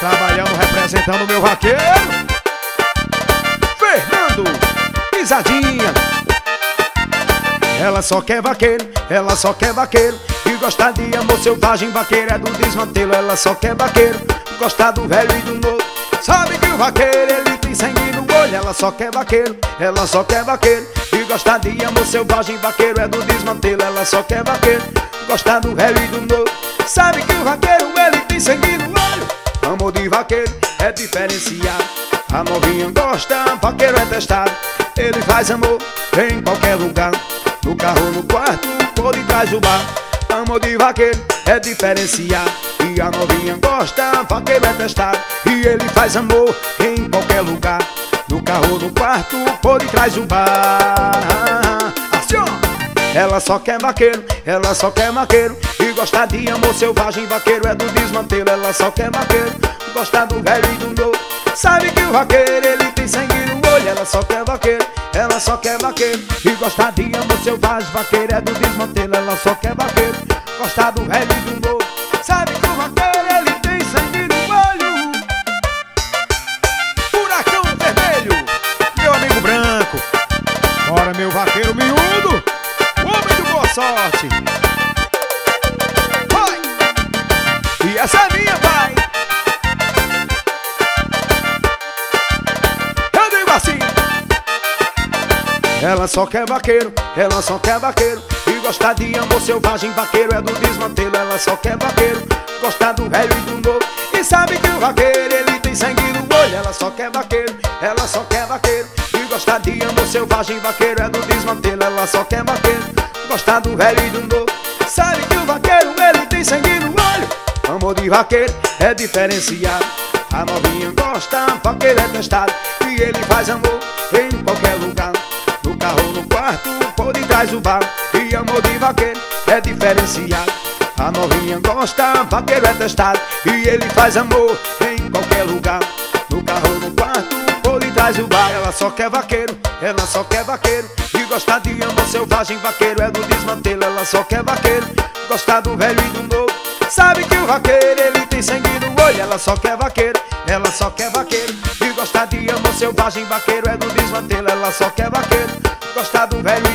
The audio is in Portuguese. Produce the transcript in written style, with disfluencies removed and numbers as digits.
trabalhando, representando o meu vaqueiro Fernando, pisadinha. Ela só quer vaqueiro, ela só quer vaqueiro e gosta de amor selvagem, vaqueiro é do desmantelo. Ela só quer vaqueiro, gosta do velho e do novo. Sabe que o vaqueiro, ele tem sangue no olho. Ela só quer vaqueiro, ela só quer vaqueiro e gosta de amor selvagem, vaqueiro é do desmantelo. Ela só quer vaqueiro, gosta do velho e do novo. Sabe que o vaqueiro, ele tem sangue no olho. Amor de vaqueiro é diferenciado. A novinha gosta, vaqueiro é testado. Ele faz amor em qualquer lugar, no carro, no quarto, por detrás do bar. Amor de vaqueiro é diferenciado. E a novinha gosta, vaqueiro é testado. E ele faz amor em qualquer lugar, no carro, no quarto, por detrás do bar. Assim, ó. Ela só quer vaqueiro, ela só quer vaqueiro e gosta de amor selvagem, vaqueiro é do desmantelo. Ela só quer vaqueiro, gosta do velho e do novo. Sabe que o vaqueiro, ele tem sangue no olho. Ela só quer vaqueiro, ela só quer vaqueiro e gosta de amor selvagem, vaqueiro é do desmantelo. Ela só quer vaqueiro, gosta do velho e do novo. Sabe que o vaqueiro, ele tem sangue no olho. Furacão vermelho, meu amigo branco. Bora, meu vaqueiro miúdo, homem do boa sorte. Vai! E essa é minha, pai. Eu digo assim. Ela só quer vaqueiro, ela só quer vaqueiro e gosta de amor selvagem, vaqueiro é do desmantelo. Ela só quer vaqueiro, gosta do velho e do novo. E sabe que o vaqueiro, ele tem sangue no olho. Ela só quer vaqueiro, ela só quer vaqueiro e gosta de amor selvagem, vaqueiro é do desmantelo. Ela só quer vaqueiro, gosta do velho e do novo. Sabe que o vaqueiro, ele tem sangue no olho. Amor de vaqueiro é diferenciado. A novinha gosta, vaqueiro é testado. E ele faz amor em qualquer lugar, no carro, no quarto, por detrás do bar. E amor de vaqueiro é diferenciado. A novinha gosta, vaqueiro é testado. E ele faz amor em qualquer lugar, no carro, no quarto, por detrás do bar. Ela só quer vaqueiro, ela só quer vaqueiro e gosta de amor selvagem, vaqueiro é do desmantelo. Ela só quer vaqueiro, gosta do velho e do novo. Sabe que o vaqueiro, ele tem sangue no olho. Ela só quer vaqueiro, ela só quer vaqueiro e gosta de amor selvagem, vaqueiro é do desmantelo. Ela só quer vaqueiro, gosta do velho